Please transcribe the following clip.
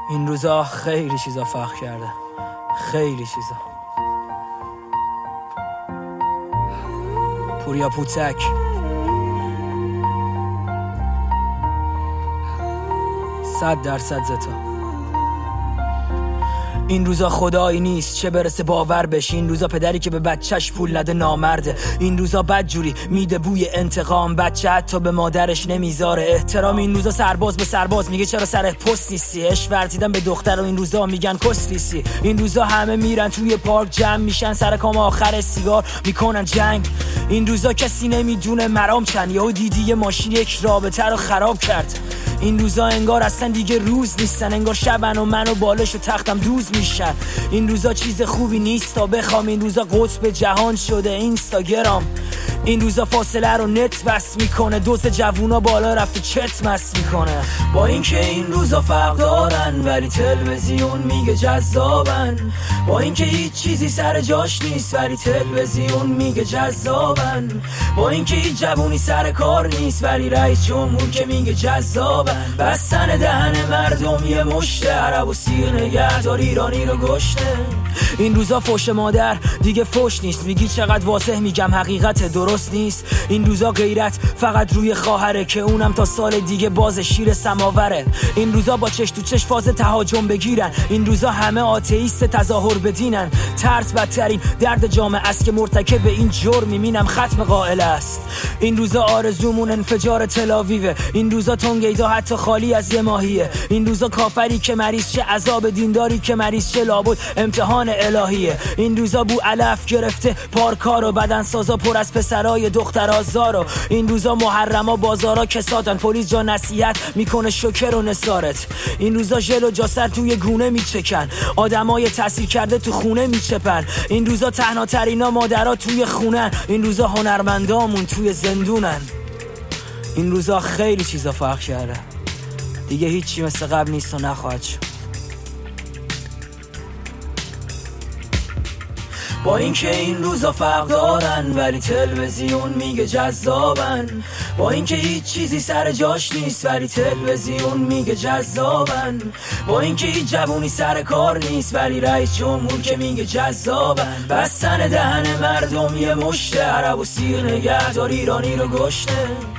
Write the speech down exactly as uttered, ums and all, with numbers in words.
این روزا خیلی چیزا فرق کرده، خیلی چیزا. پوریا پوتک. صد درصد زتا. این روزا خدایی نیست چه برسه باور بشه. این روزا پدری که به بچهش پول نده نامرده. این روزا بدجوری میده بوی انتقام، بچه حتی به مادرش نمیذاره احترام. این روزا سرباز به سرباز میگه چرا سر پست نیستی. عشق ورزیدن به دختر و این روزا میگن کس نیستی. این روزا همه میرن توی پارک جمع میشن، سر کام آخر سیگار میکنن جنگ. این روزا کسی نمیدونه مرام چند، یهو دیدی یه ماشین یک رابطه رو خراب کرد. این روزا انگار اصلا دیگه روز نیستن، انگار شبن و من و بالش و تختم دوز میشن. این روزا چیز خوبی نیست تا بخوام، این روزا قطب جهان شده اینستاگرام. این روزا فاصله رو نت بس میکنه، دوز جوونا بالا رفته چت مس میکنه. با اینکه این روزا فرق دارن ولی تلویزیون میگه جذابن. با اینکه هیچ چیزی سر جاش نیست ولی تلویزیون میگه جذابن. با اینکه هیچ جوونی سر کار نیست ولی رئیس جمهور که میگه جذابن. بستن دهن مردم یه مشته، عرب و سیر نگهدار ایرانی رو گشته. این روزا فوش مادر دیگه فوش نیست، میگی چقدر واضح میگم حقیقت درست نیست. این روزا غیرت فقط روی خواهره که اونم تا سال دیگه باز شیر سماوره. این روزا با چش تو چش فاز تهاجم بگیرن. این روزا همه آتئیست تظاهر بدینن. ترس بدترین درد جامعه است که مرتکب به این جرم میبینم ختم قائل است. این روزا آرزومون انفجار تلاویوه. این روزا تونگیدا حتی خالی از یه ماهیه. این روزا کافری که مریض چه عذاب، دینداری که مریض چه لابد امتحان الهیه. این روزا بو علف گرفته پارکا رو، بدن سازا پر از پسرای دخترازارو. این روزا محرما بازارا کسادن، پلیس جا نصیحت میکنه شوکر و نثارت. این روزا ژل و جاسر توی گونه میچکن، آدمای تحصیل کرده تو خونه میچپن. این روزا تنها ترینا مادرها توی خونن. این روزا هنرمندامون توی زندونن. این روزا خیلی چیزا فرق کرده، دیگه هیچی مثل قبل نیست و نخواهد شد. با اینکه این روزا فرق دارن ولی تلویزیون میگه جذابن. با اینکه هیچ چیزی سر جاش نیست ولی تلویزیون میگه جذابن. با اینکه هیچ جوونی سر کار نیست ولی رئیس جمهور که میگه جذابن. بستن دهن مردم یه مشته، عرب و سیر نگهدار ایرانی رو گشته.